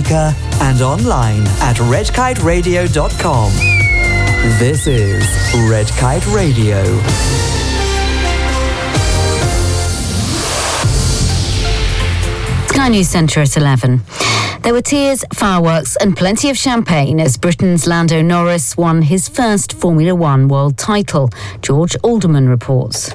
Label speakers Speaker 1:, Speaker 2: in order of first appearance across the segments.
Speaker 1: speaker and online at redkiteradio.com. This is Red Kite Radio.
Speaker 2: Sky News Centre at 11. There were tears, fireworks and plenty of champagne as Britain's Lando Norris won his first Formula One world title. George Alderman reports.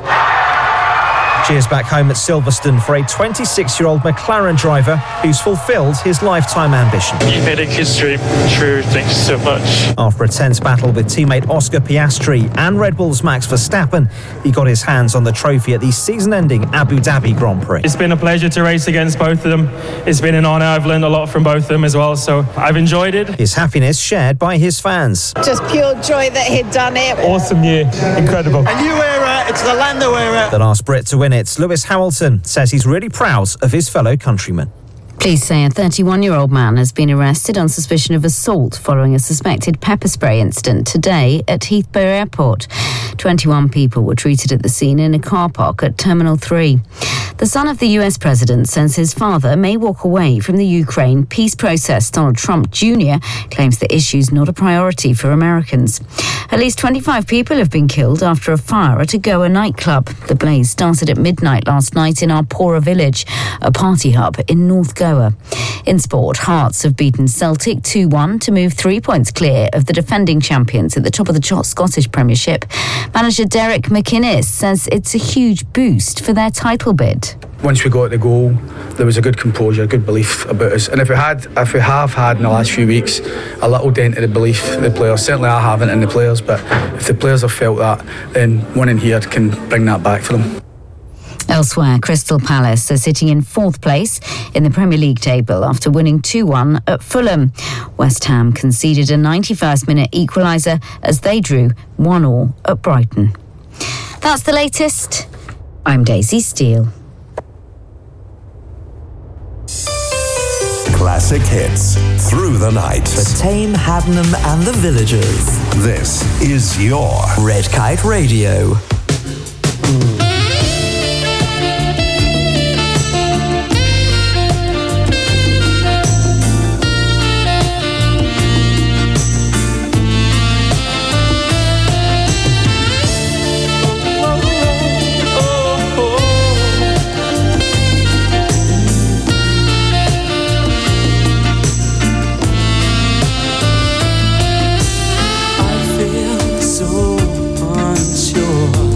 Speaker 3: Cheers back home at Silverstone for a 26-year-old McLaren driver who's fulfilled his lifetime ambition.
Speaker 4: You made a kid's dream true. Thank you so much.
Speaker 3: After a tense battle with teammate Oscar Piastri and Red Bull's Max Verstappen, he got his hands on the trophy at the season-ending Abu Dhabi Grand Prix.
Speaker 4: It's been a pleasure to race against both of them. It's been an honour. I've learned a lot from both of them as well, so I've enjoyed it.
Speaker 3: His happiness shared by his fans.
Speaker 5: Just pure joy that he'd done it.
Speaker 4: Awesome year. Incredible.
Speaker 6: A new era. It's the Lando era.
Speaker 3: The last Brit to win it, Lewis Hamilton, says he's really proud of his fellow countrymen.
Speaker 2: Police say a 31-year-old man has been arrested on suspicion of assault following a suspected pepper spray incident today at Heathrow Airport. 21 people were treated at the scene in a car park at Terminal 3. The son of the US president says his father may walk away from the Ukraine peace process. Donald Trump Jr. claims the issue's not a priority for Americans. At least 25 people have been killed after a fire at a Goa nightclub. The blaze started at midnight last night in Arpora village, a party hub in North Goa. In sport, Hearts have beaten Celtic 2-1 to move 3 points clear of the defending champions at the top of the Scottish Premiership. Manager Derek McInnes says it's a huge boost for their title bid.
Speaker 7: Once we got the goal, there was a good composure, a good belief about us. And if we have had in the last few weeks a little dent in the belief of the players, certainly I haven't in the players, but if the players have felt that, then winning here can bring that back for them.
Speaker 2: Elsewhere, Crystal Palace are sitting in fourth place in the Premier League table after winning 2-1 at Fulham. West Ham conceded a 91st-minute equaliser as they drew 1-1 at Brighton. That's the latest. I'm Daisy Steele.
Speaker 8: Classic hits through the night.
Speaker 1: For Tame, Haddenham and the Villagers.
Speaker 8: This is your
Speaker 1: Red Kite Radio.
Speaker 9: So unsure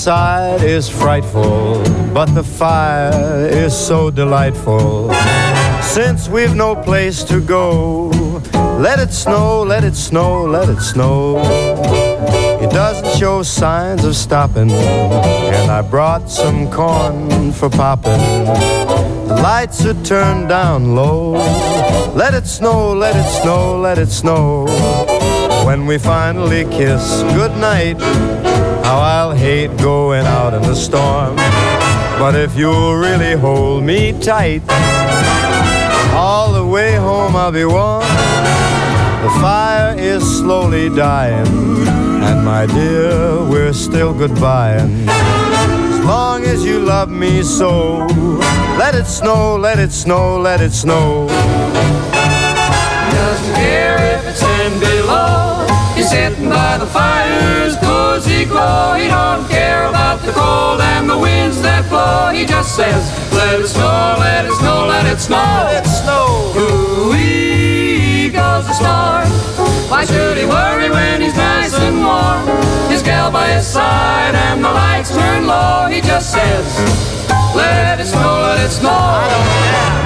Speaker 9: outside is frightful, but the fire is so delightful. Since we've no place to go, let it snow, let it snow, let it snow. It doesn't show signs of stopping, and I brought some corn for popping. The lights are turned down low. Let it snow, let it snow, let it snow. When we finally kiss goodnight, how I'll hate going out in the storm. But if you'll really hold me tight, all the way home I'll be warm. The fire is slowly dying, and my dear, we're still goodbying. As long as you love me so, let it snow, let it snow, let it snow.
Speaker 10: Doesn't care if it's 10 below. He's sitting by the fire's cozy glow. He don't care about the cold and the winds that blow. He just says, let it snow, let it snow, let it snow.
Speaker 9: Let it snow.
Speaker 10: Ooh-wee goes the star. Why should he worry when he's nice and warm? His gal by his side and the lights turn low. He just says, let it snow, let it snow. I don't care.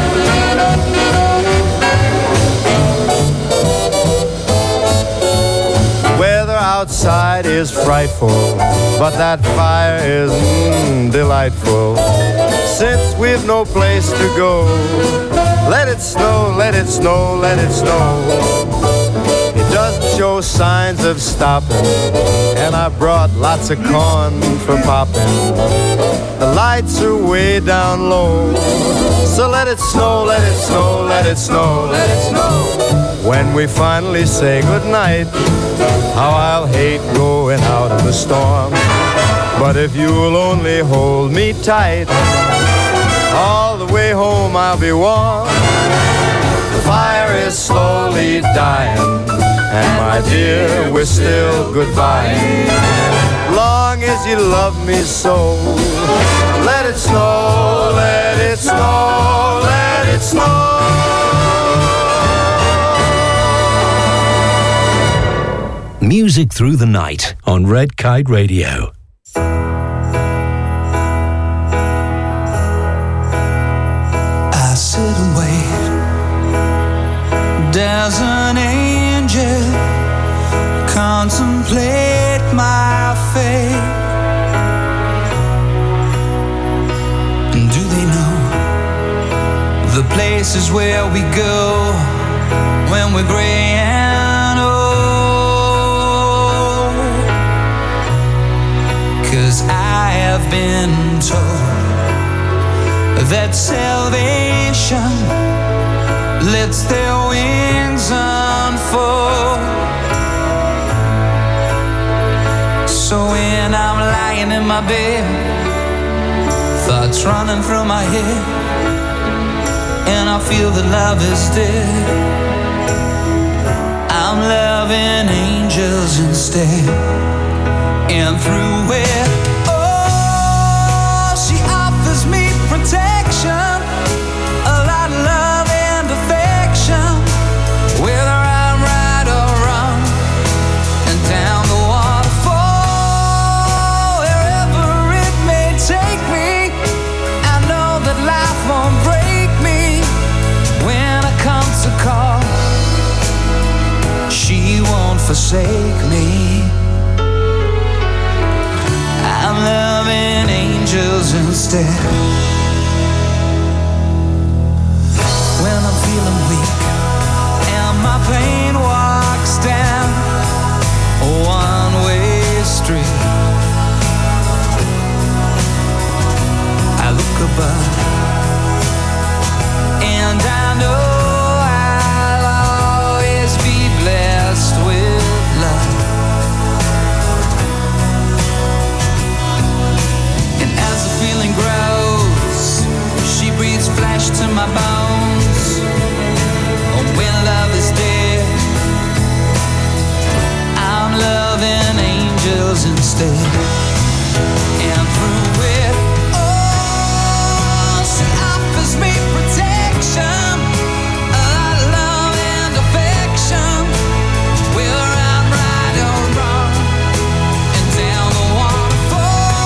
Speaker 9: Outside is frightful, but that fire is delightful. Since we've no place to go, let it snow, let it snow, let it snow. It doesn't show signs of stopping, and I brought lots of corn for popping. The lights are way down low, so let it snow, let it snow, let it snow, let it snow. When we finally say goodnight, how I'll hate going out in the storm. But if you'll only hold me tight, all the way home I'll be warm. The fire is slowly dying, and my dear, we're still goodbye. Long as you love me so, let it snow, let it snow, let it snow.
Speaker 8: Music through the night on Red Kite Radio.
Speaker 11: I sit and wait. There's an angel contemplate my fate. And do they know the places where we go when we're gray and old? 'Cause I have been told that salvation lets their wings unfold. So when I'm lying in my bed, thoughts running through my head, and I feel that love is dead, I'm loving angels instead. And through it, oh, she offers me protection, a lot of love and affection, whether I'm right or wrong, and down the waterfall, wherever it may take me, I know that life won't break me when I come to call. She won't forsake me. I'm loving angels instead. When I'm feeling weak and my pain walks down a one-way street, I look above and I know I'll always be blessed with love. Feeling grows, she breathes flesh to my bones. Oh, when love is dead, I'm loving angels instead. And through it, oh, she offers me protection, a lot of love and affection, whether I'm right or wrong, and down the waterfall.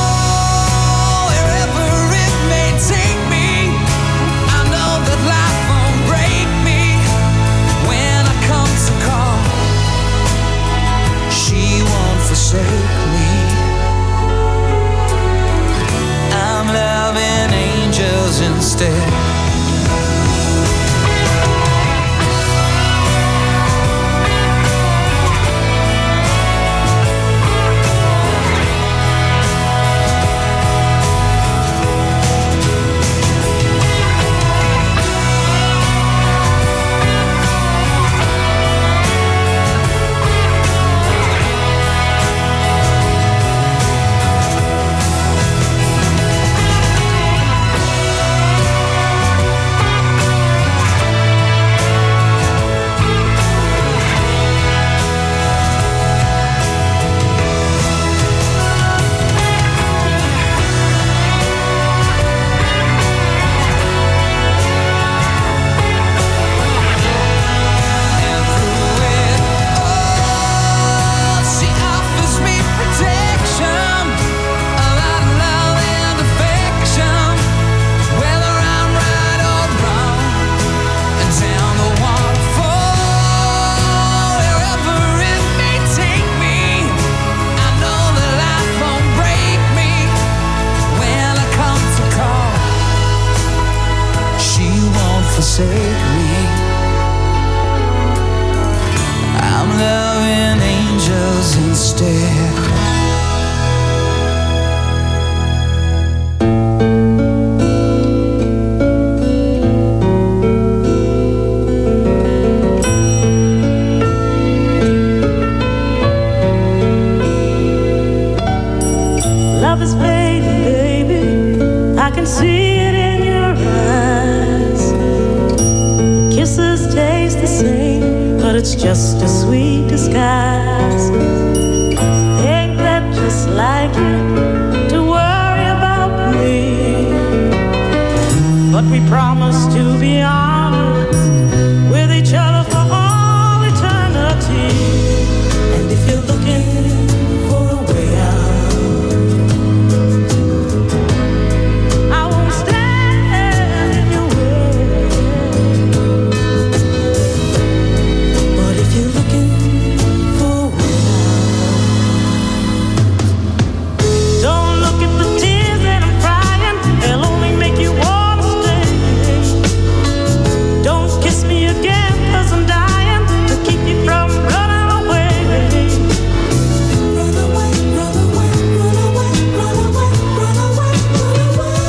Speaker 12: just a sweet disguise. Ain't that just like you to worry about me? But we promised to be honest with each other for all eternity. And if you're looking for a way out, I won't stand in your way. But if you're looking for a way out, don't look at the tears that I'm crying. They'll only make you wanna stay. Don't kiss me again, 'cause I'm dying to keep you from running away. Run away, run away, run away, run away, run away, run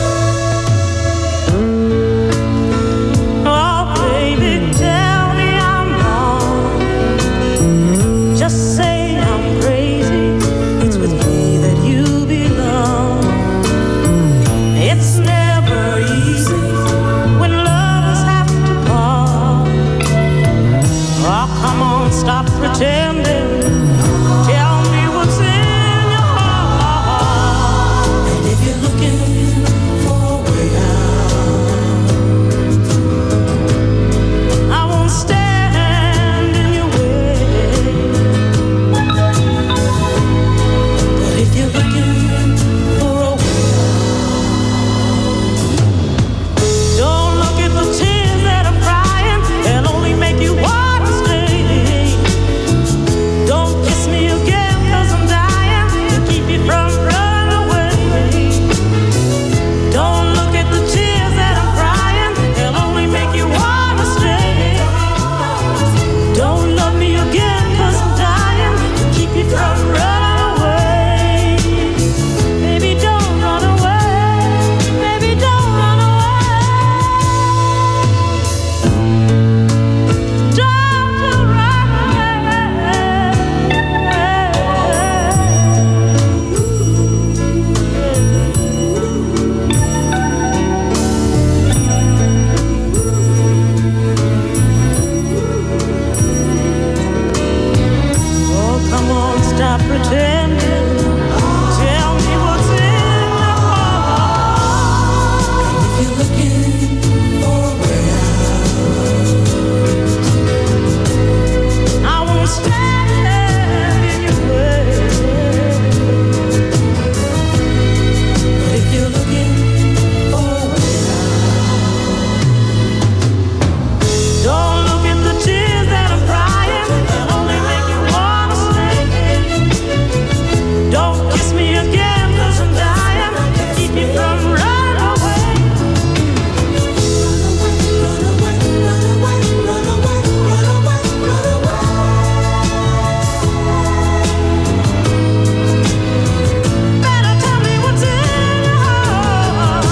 Speaker 12: away. Oh, baby, tell me I'm wrong. Just say I'm crazy. It's with me that you belong. It's never easy when lovers have to part. Oh, come on, stop pretending. Tell me what's in your heart. And if you're looking for a way out, I won't stand in your way. But if you're looking for a way out, don't look at the tears that I'm crying. They'll only make you wanna stay. Don't kiss me again, 'cause I'm dying to keep you from running away. Don't look at the tears that I'm crying. They'll only make you wanna stay. Don't love me again, 'cause I'm dying to keep you from running away. Baby, don't run away. Baby, don't run away. Don't you run Oh, come on, stop pretending. Tell me what's in your heart. And if you're looking for a way out, I won't stand in your way. But if you're looking for a way out, don't look at the tears that I'm crying. They'll only make you wanna stay. Don't kiss me again, 'cause I'm dying to keep you from running away. Run away, run away, run away, run away, run away, Better tell me what's in your heart.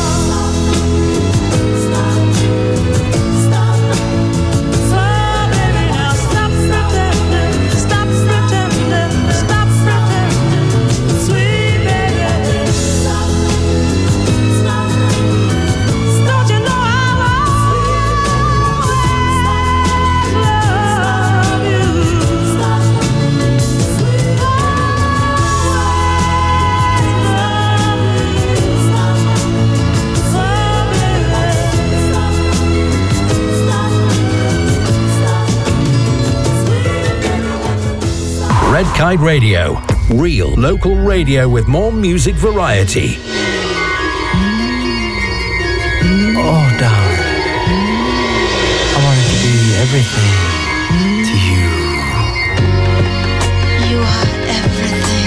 Speaker 12: Stop, stop, so baby, now stop pretending, stop pretending, stop pretending, sweet baby. Stop, stop, don't you know I'll always love you? Stop, sweet, always love you. Stop, so baby, stop, stop, stop.
Speaker 8: Red Kite Radio. Real local radio with more music variety.
Speaker 13: Oh, darling, I wanted to be everything to you.
Speaker 14: You are everything.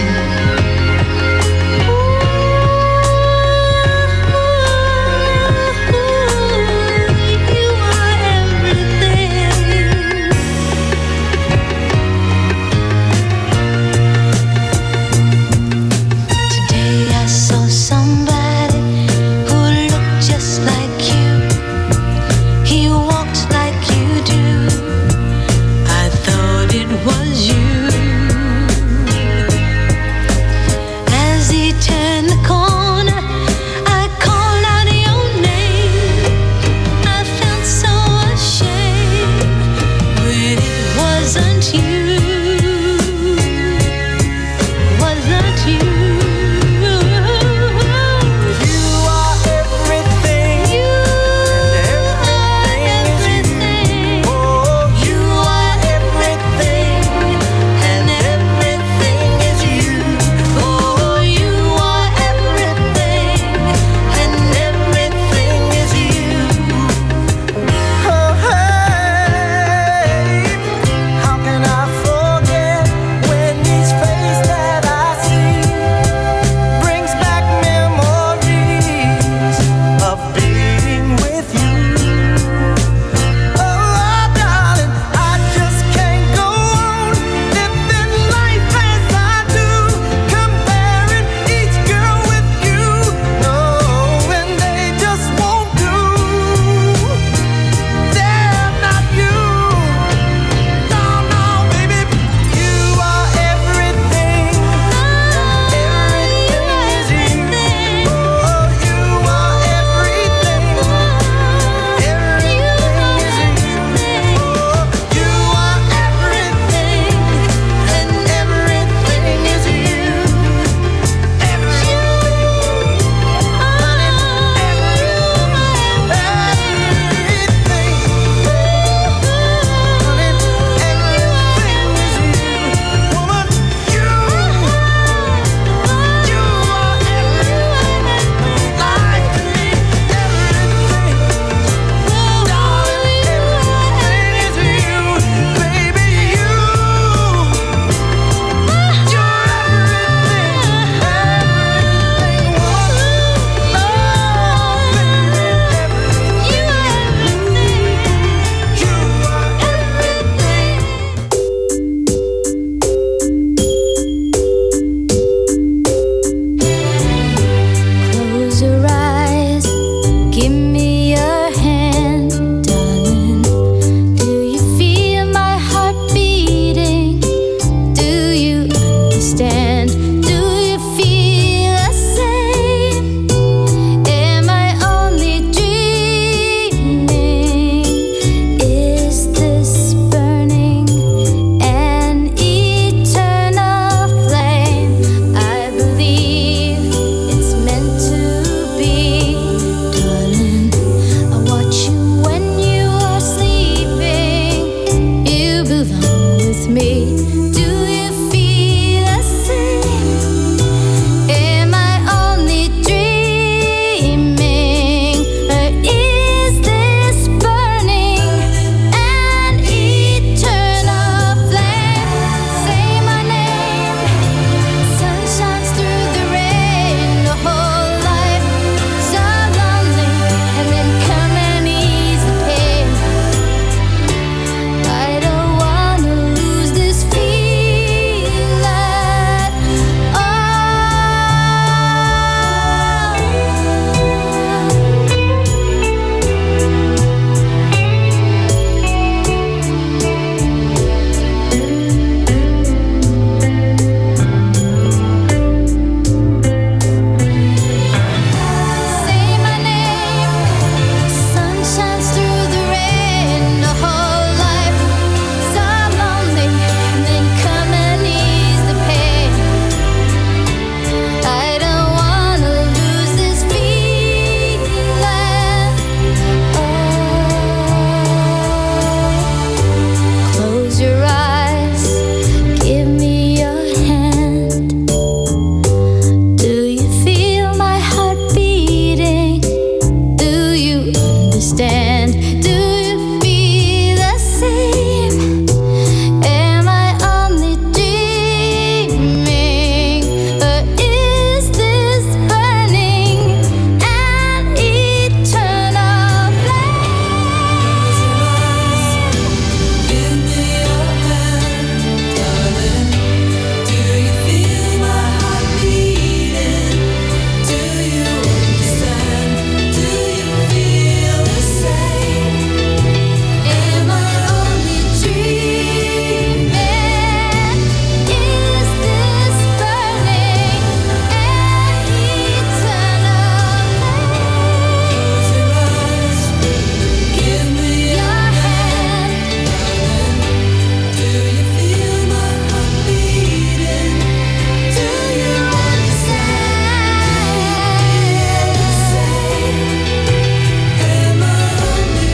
Speaker 14: You are everything. Today I saw somebody who looked just like you. He walked like you do. with me. Do you feel the same? Am I only dreaming, or is this burning an eternal flame? Say my name. Sun shines through the rain. The whole life so lonely, and then come and ease the pain. I don't wanna lose this feeling. Oh. Say my name. Sun shines through the rain. The whole life so lonely, and then come and ease the pain. I don't wanna lose this feeling. Oh. Close your eyes. Give me your hand. Do you feel my heart beating? Do you understand? Do you feel the same? Am I only dreaming, or is this burning an eternal flame? Give me your hand, darling. Do you feel my heart beating? Do you understand? Do you feel the same? Am I only dreaming? Is this burning an eternal flame? Give me your hand, darling. Do you feel my heart beating? Do you understand? Am I only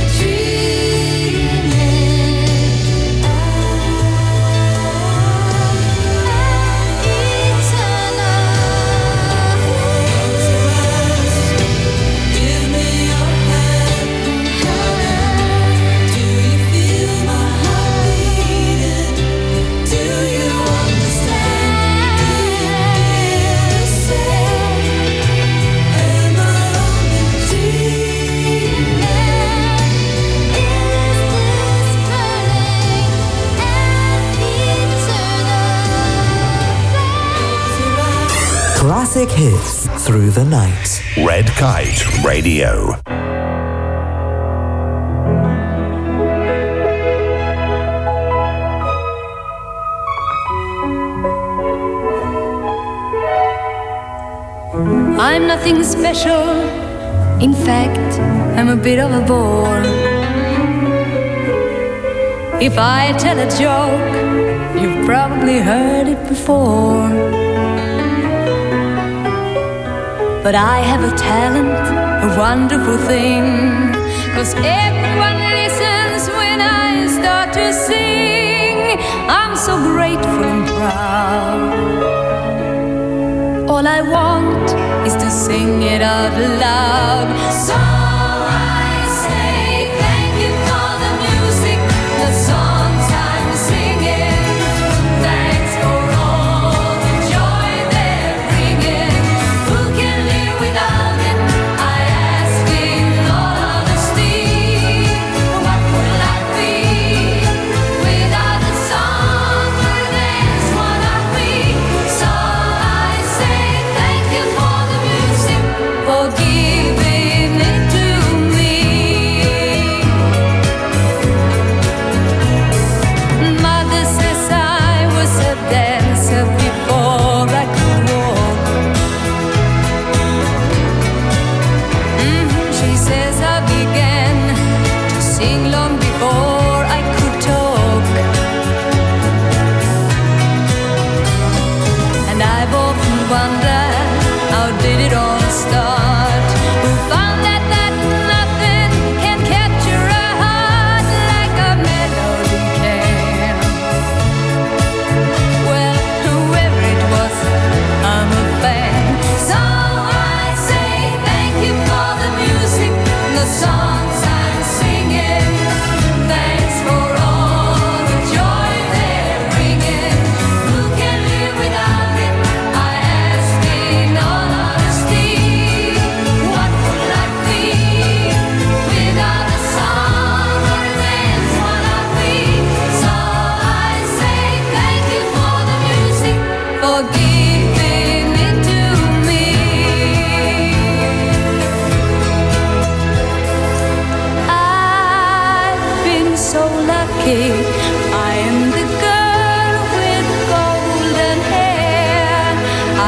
Speaker 14: Give me your hand, darling. Do you feel my heart beating? Do you understand? Do you feel the same? Am I only dreaming? Is this burning an eternal?
Speaker 1: Classic hits through the night.
Speaker 8: Red Kite Radio.
Speaker 14: I'm nothing special. In fact, I'm a bit of a bore. If I tell a joke, you've probably heard it before. But I have a talent, a wonderful thing, 'cause everyone listens when I start to sing. I'm so grateful and proud. All I want is to sing it out loud. So I say thank you for the music, the songs I'm singing. Thanks for all the joy they're bringing. Who can live without it? I ask in all honesty. What would life be without the song? Where there's one of me. So I say thank you for the music, for giving it to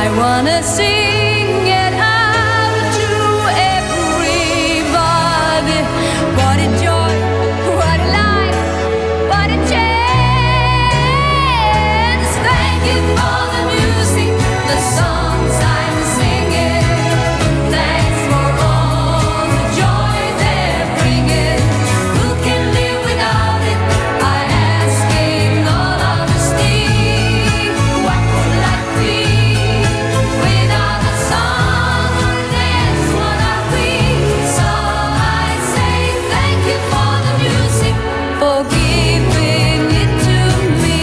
Speaker 14: I wanna sing it out to everybody. What a joy, what a life, what a chance. Thank you for the music, the songs I'm singing. Thanks for all the joy they're bringing. Who can live without it? I ask in all honesty. What would life be without a song or dance? What are we? So I say thank you for the music, for giving it to me.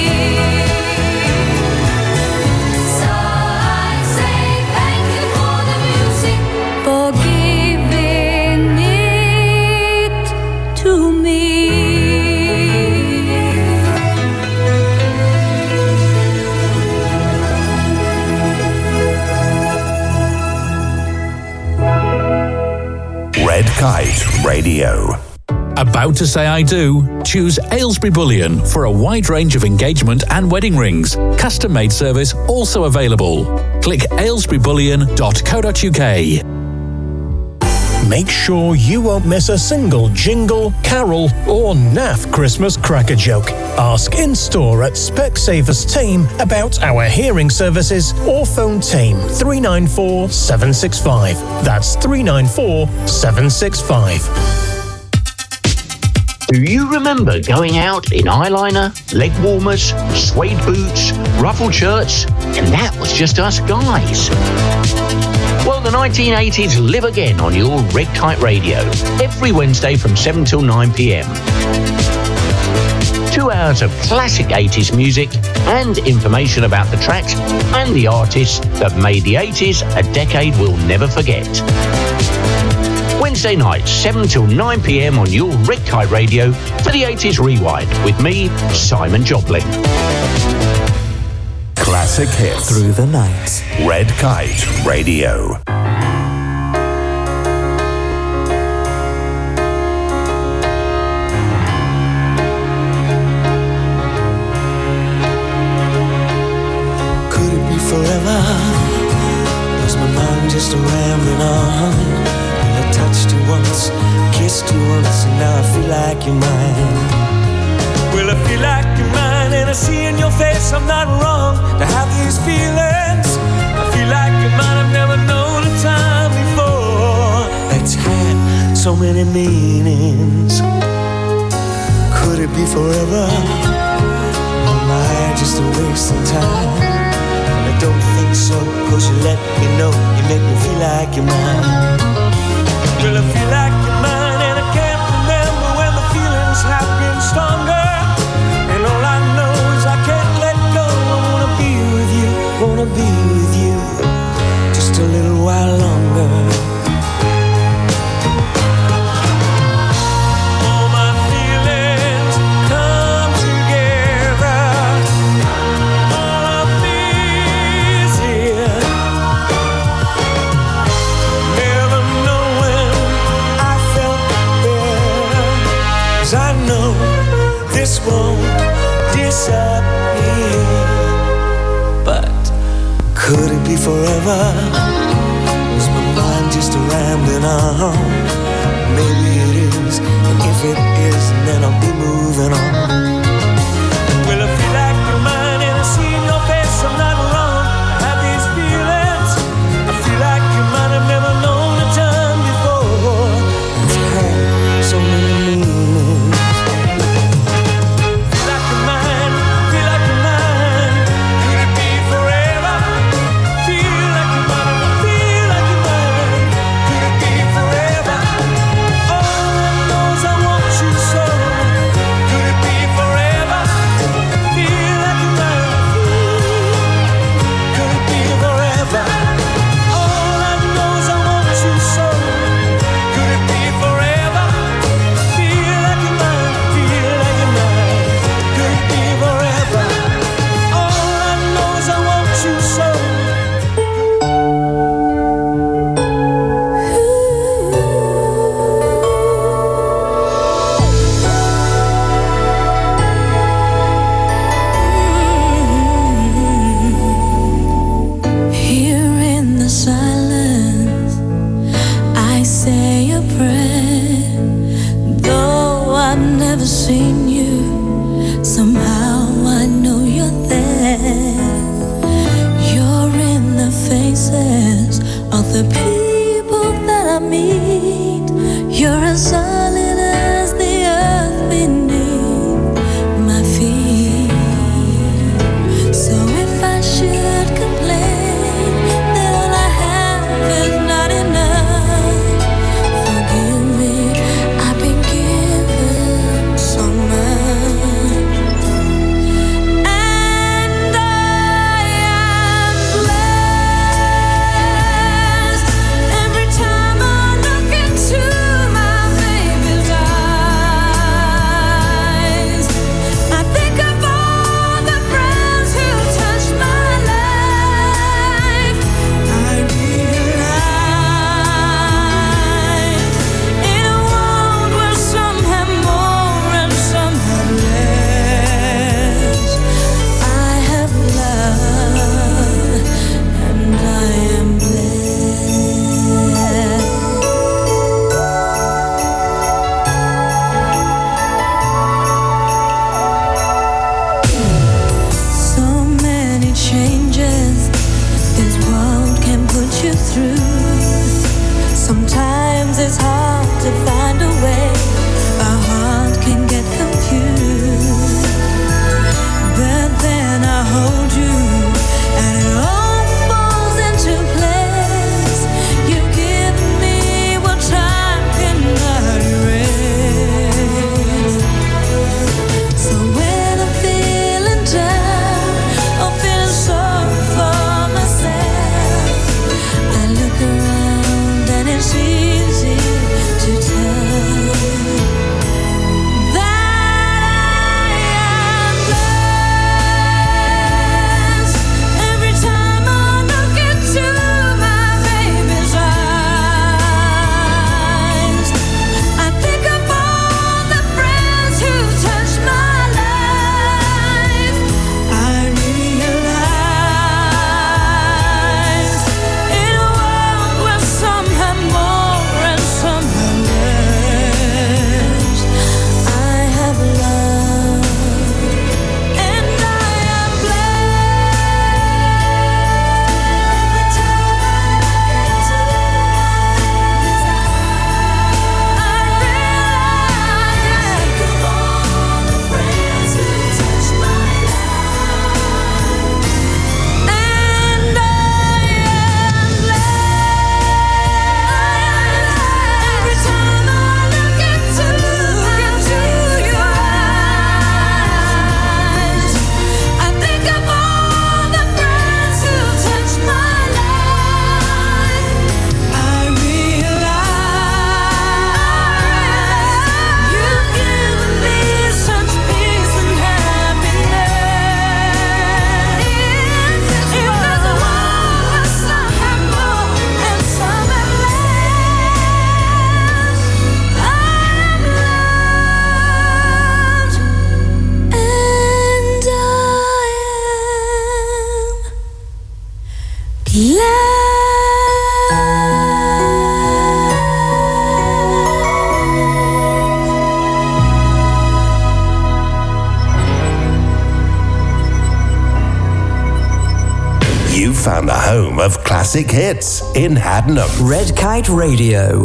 Speaker 14: So I say thank you for the music, for giving it to me.
Speaker 8: Red Kite Radio. About to say I do? Choose Aylesbury Bullion for a wide range of engagement and wedding rings. Custom made service also available. Click aylesburybullion.co.uk.
Speaker 15: Make sure you won't miss a single jingle, carol, or naff Christmas cracker joke. Ask in-store at Specsavers Tame about our hearing services or phone Tame 394 765. That's 394 765.
Speaker 16: Do you remember going out in eyeliner, leg warmers, suede boots, ruffled shirts, and that was just us guys? Well, the 1980s live again on your Red Kite Radio, every Wednesday from 7 till 9 p.m. 2 hours of classic 80s music and information about the tracks and the artists that made the 80s a decade we'll never forget. Wednesday nights, 7 till 9 p.m. on your Red Kite Radio for the 80s Rewind with me, Simon Jobling.
Speaker 8: Classic hits
Speaker 1: Through the night.
Speaker 8: Red Kite Radio.
Speaker 17: Could it be forever? Was my mind just rambling on? Well, I touched you once, kissed you once, and now I feel like you're mine. Well, I feel like you're mine, and I see in your face I'm not wrong to have these feelings. I feel like you're mine, I've never known a time before that's had so many meanings. Could it be forever? Or am I just a waste of time? Well, I don't think so, 'cause you let me know, you make me feel like you're mine. Well, I feel like you're mine, and I can't remember when the feelings have been stronger. And all I know is I can't let go. I wanna be with you, just a little while longer. All my feelings come together. All of me is here. Never knowing I felt better, 'cause I know this won't disappear. But could it be forever? Was my mind just rambling on? Maybe it is, and if it isn't, then I'll be moving on. Well, I feel like you're mine, and I see in your face I'm not wrong. I have these feelings. I feel like you're mine, I've never known a time before. It's had so many meanings. Forever.
Speaker 18: changes this world can put you through. Sometimes it's hard to find a way. Our heart can get confused, but then I hold you and it all falls into place. You've given me what time cannot erase. So when I'm feeling down or feeling sorry for myself, I look around and it's easy to tell that I am blessed. Every time I look into my baby's eyes, I think of all the friends who touched my life. I realize in a world where some have more and some have less, I have love and I am every time I look into your eyes, I think of all the friends who touched my life. I realize you've given me such peace and happiness. If there's a world where some have more and some have less, I am loved and I
Speaker 19: You found a home of classic hits in Haddenham.
Speaker 1: Red Kite Radio.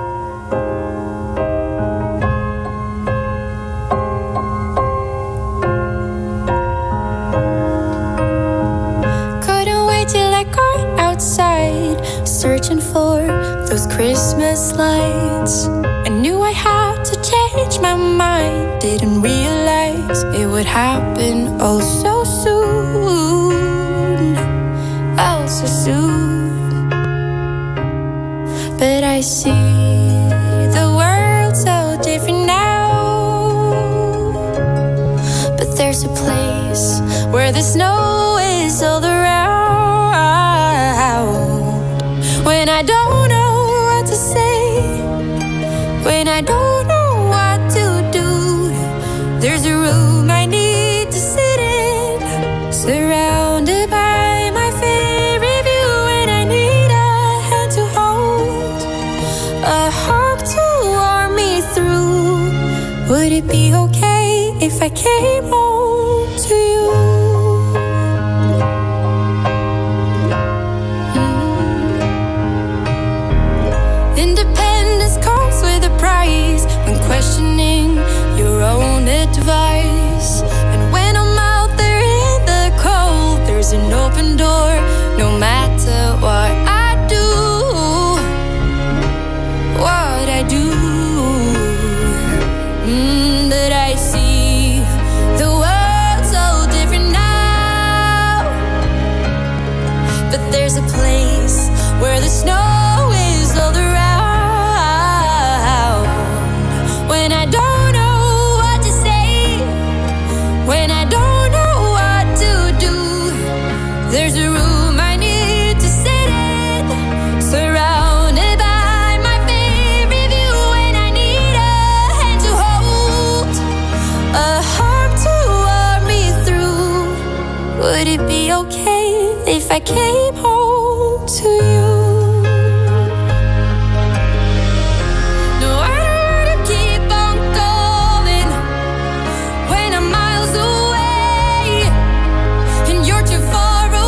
Speaker 20: Couldn't wait till I got outside, searching for those Christmas lights. I knew I had to change my mind, didn't realize it would happen oh so soon, oh so soon. But I see the world so different now. But there's a place where the snow is all around. When I don't know what to say, when I don't know what to do, there's a room I need to sit in, surrounded by my favorite view. And I need a hand to hold, a heart to warm me through. Would it be okay if I came home to you? Independence comes with a price when questioning your own advice. And when I'm out there in the cold, there's an open door no matter what I do, what I do. But I see the world so different now. But there's a place where the snow is all around. When I don't know what to say, when I don't know what to do, there's a room I need to sit in, surrounded by my favorite view. And I need a hand to hold, a heart to warm me through. Would it be okay if I came home to you? No, I don't wanna keep on going when I'm miles away and you're too far away.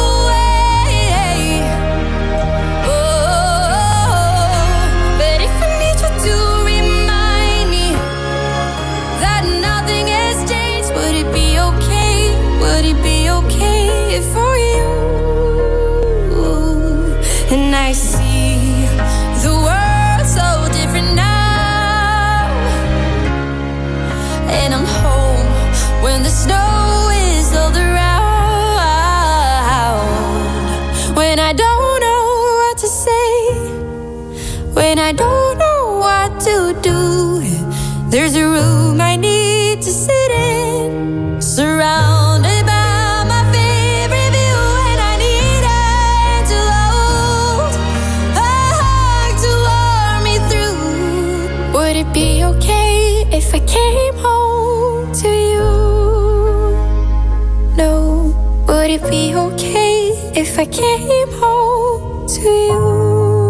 Speaker 20: it be okay if I came home to you?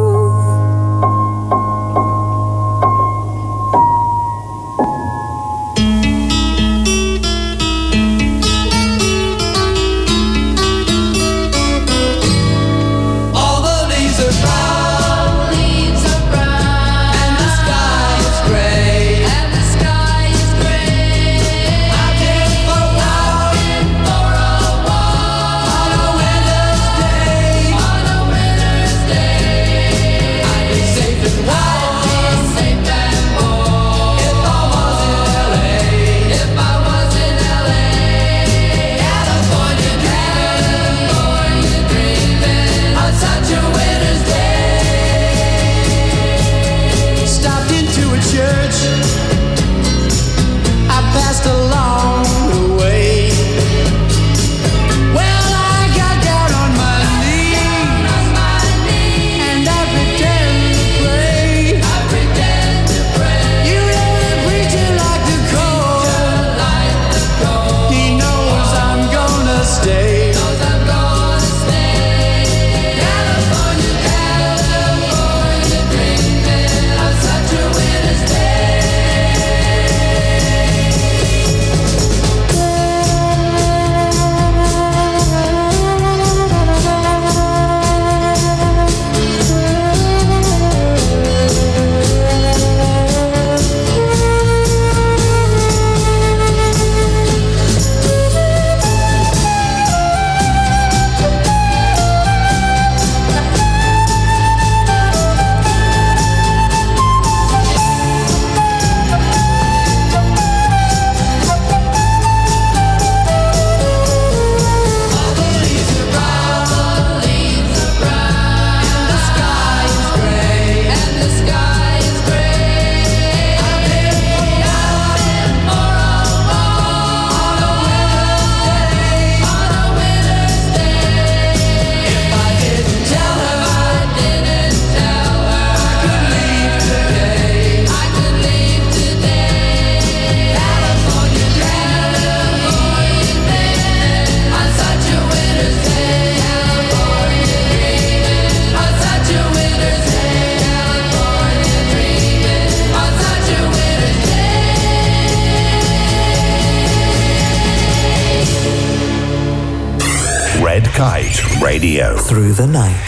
Speaker 19: Red Kite Radio.
Speaker 1: Through the night.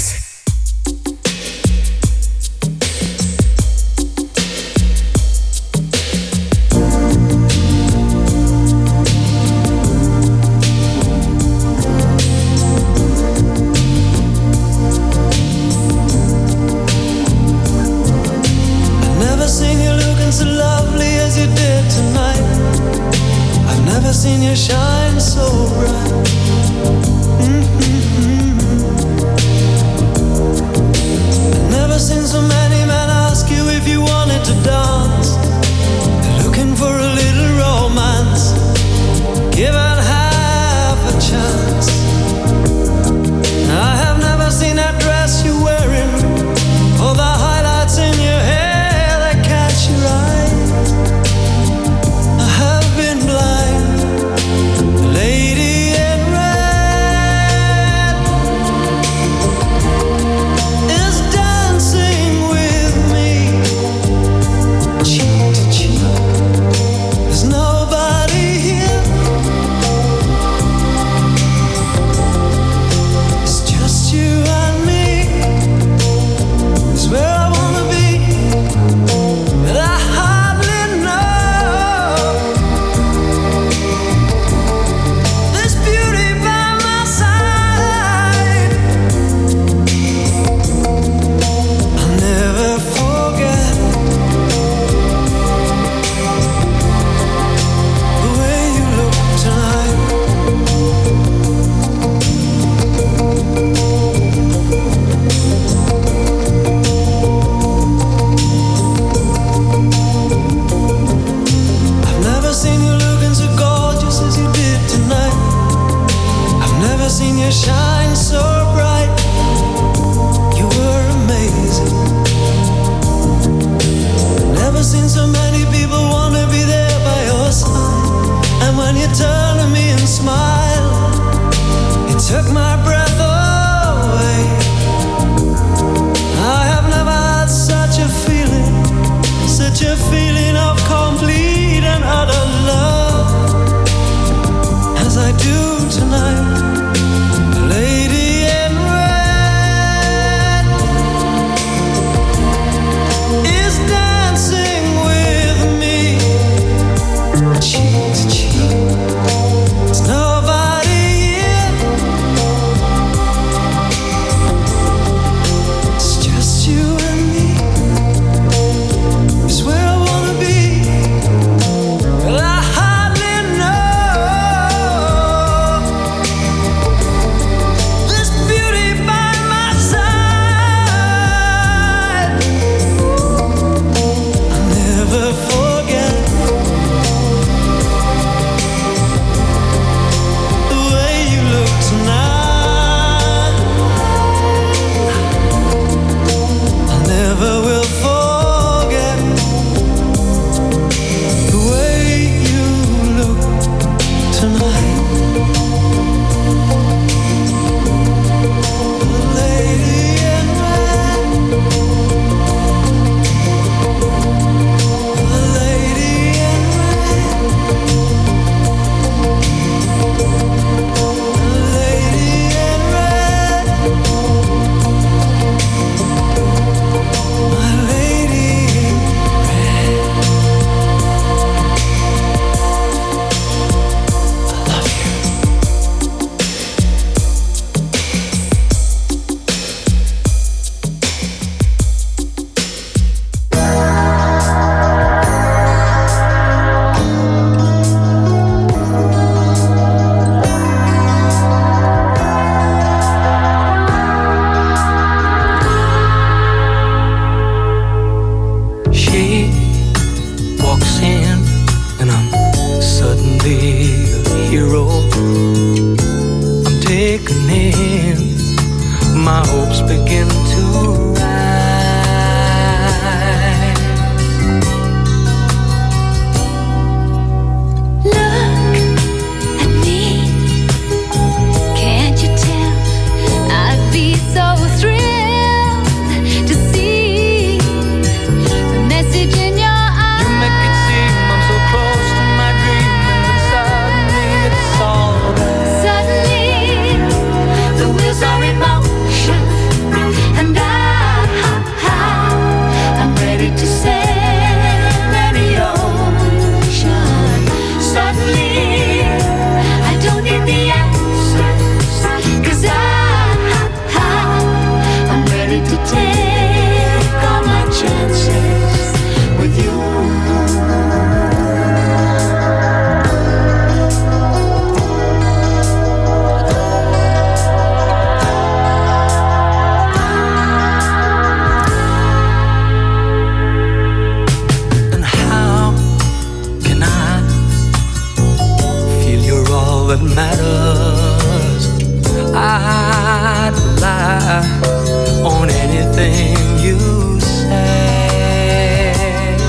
Speaker 17: Turn to me and smile. It evening, my hopes begin to rise.
Speaker 20: Look at me, can't you tell? I'd be so thrilled to see the message in your eyes.
Speaker 17: You make it seem I'm so close to my dream, and then suddenly it's all there.
Speaker 20: Suddenly, the wheels are in motion, and I'm ready to sail any ocean. Suddenly, I don't need the answers, 'cause I'm ready to take all my chances with you.
Speaker 17: And how can I feel you're all that matters? I'd rely on anything you say.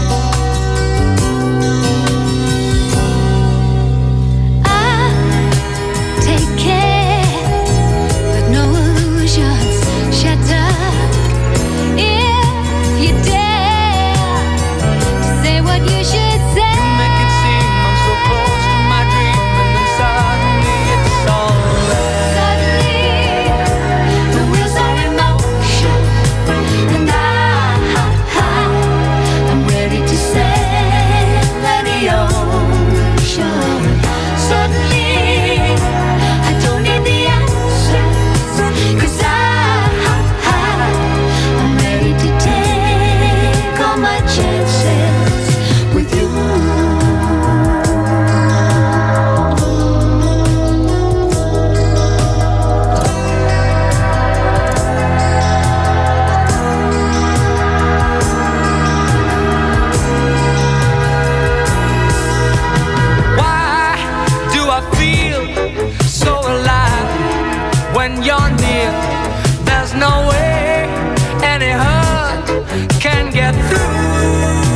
Speaker 20: Take care that no illusions shatter. If you dare to say what you should say,
Speaker 17: Make it seem I'm so close to my dream, and then suddenly it's all there.
Speaker 20: suddenly the wheels are in motion, and I'm ready to sail any ocean. Suddenly, I don't need the answers, 'cause I'm ready to take all my chances with you.
Speaker 17: Why do I feel so alive when you're near? There's no way any hurt can get through.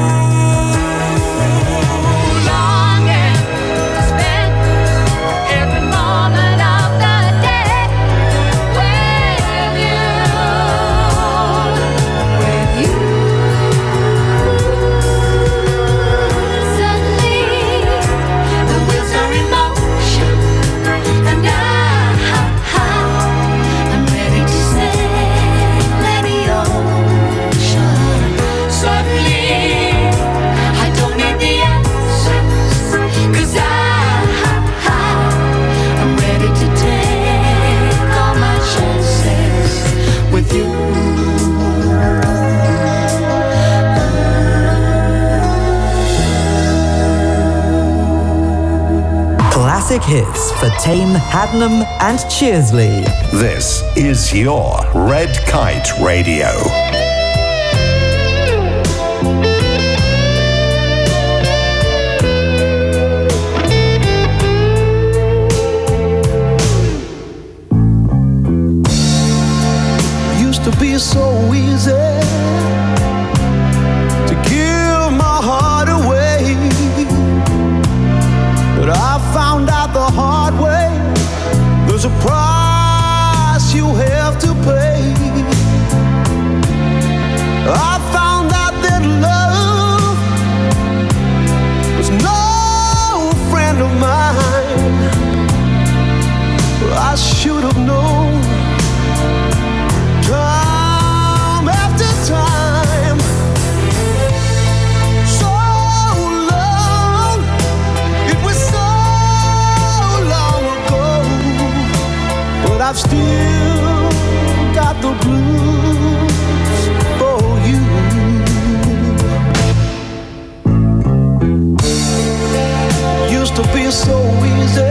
Speaker 17: Longing to spend every moment of the day with you, with you.
Speaker 20: Suddenly, the wheels are in motion, and I'm ready to sail any ocean.
Speaker 17: Suddenly,
Speaker 20: I don't need the answers, 'cause I'm ready to take all my chances with you.
Speaker 1: Classic hits for Tame, Hadnam and Cheersley.
Speaker 19: This is your Red Kite Radio.
Speaker 17: used to be so easy to give my heart away, but I found out the hard way there's a price you have to pay. I found out that love was no friend of mine. I should have known time after time. So long, it was so long ago, but I've still got the blues for you. Used to be so easy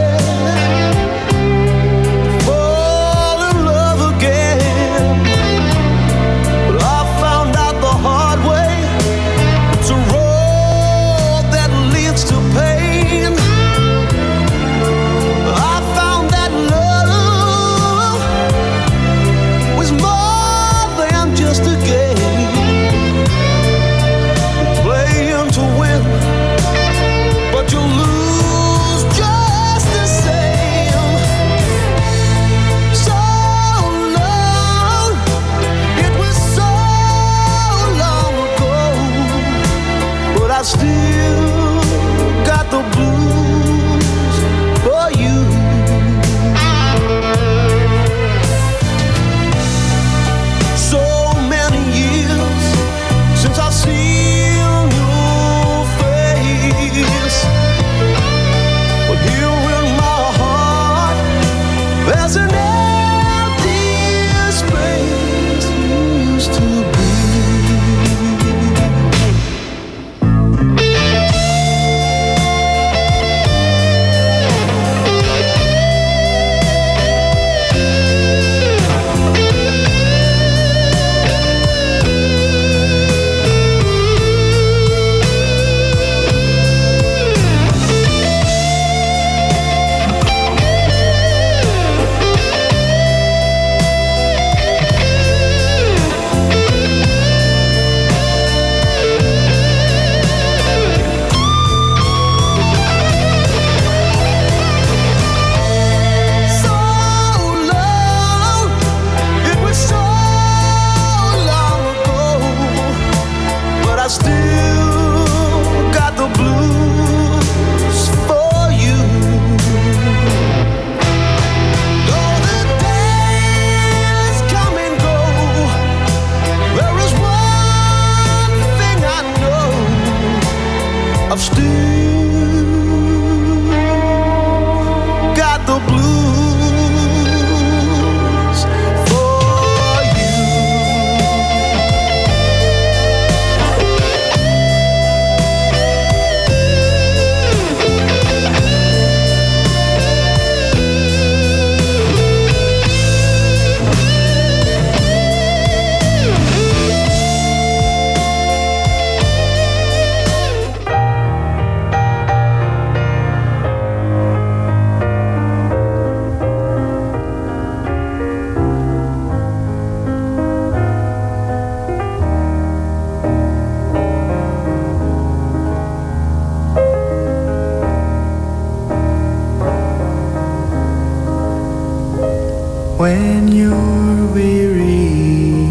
Speaker 17: when you're weary,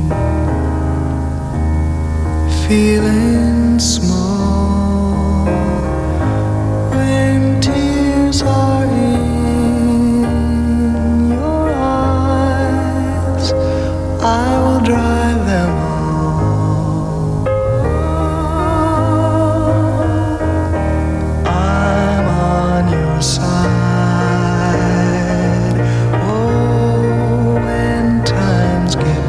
Speaker 17: feeling small, when tears are in your eyes, I will dry them all. I'm on your side. Oh, when times get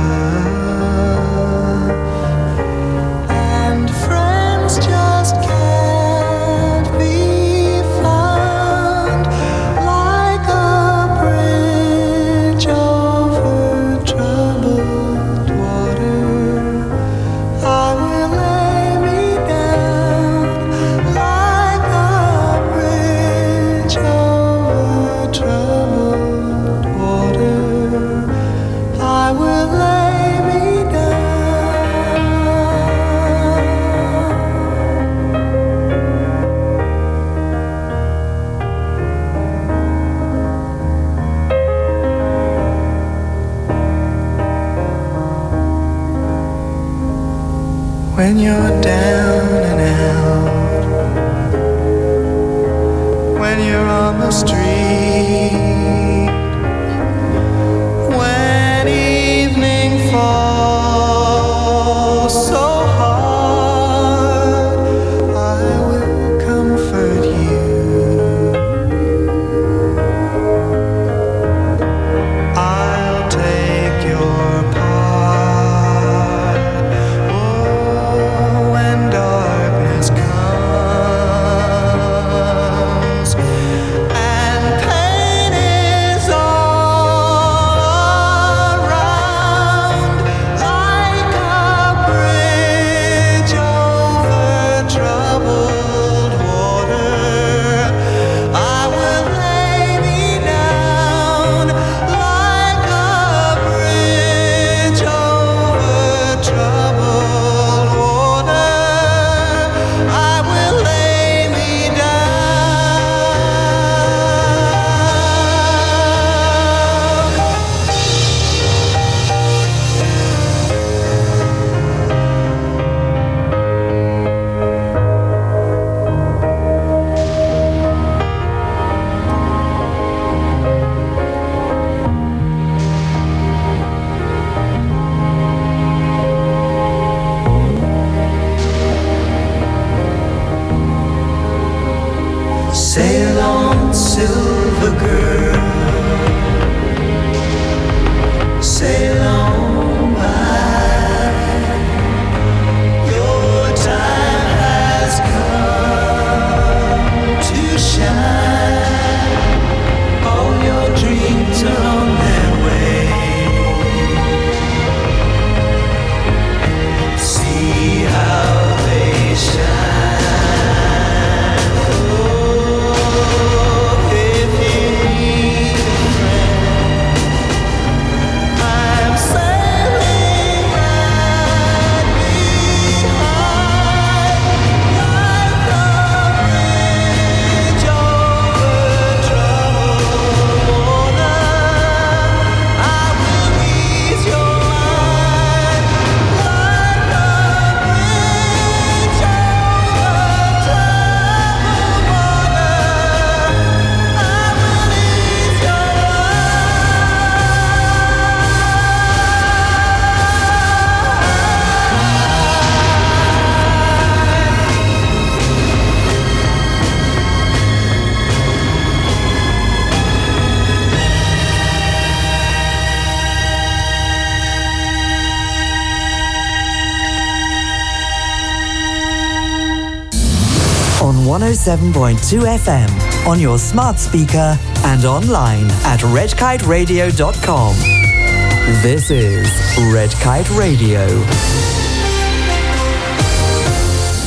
Speaker 17: rough and friends just can't be found, like a bridge over troubled water, I will lay me down. Like a bridge over troubled water, I will lay me down. When you're down and out, when you're on the street, when evening falls so hard, I will comfort you. I'll take your part. Oh, when darkness comes and pain is all around, like a bridge over troubled water, I will lay me down. Like a bridge over troubled water, I will lay me sail on, silver girl, sail on by. Your time has come to shine. All your dreams are on their way. See how they shine. If you need a friend, I'm sailing right behind. Like a bridge over troubled water, I will ease your mind. Like a bridge over troubled water, I will ease your
Speaker 1: On 107.2 FM, on your smart speaker and online at redkiteradio.com. This is Red Kite Radio.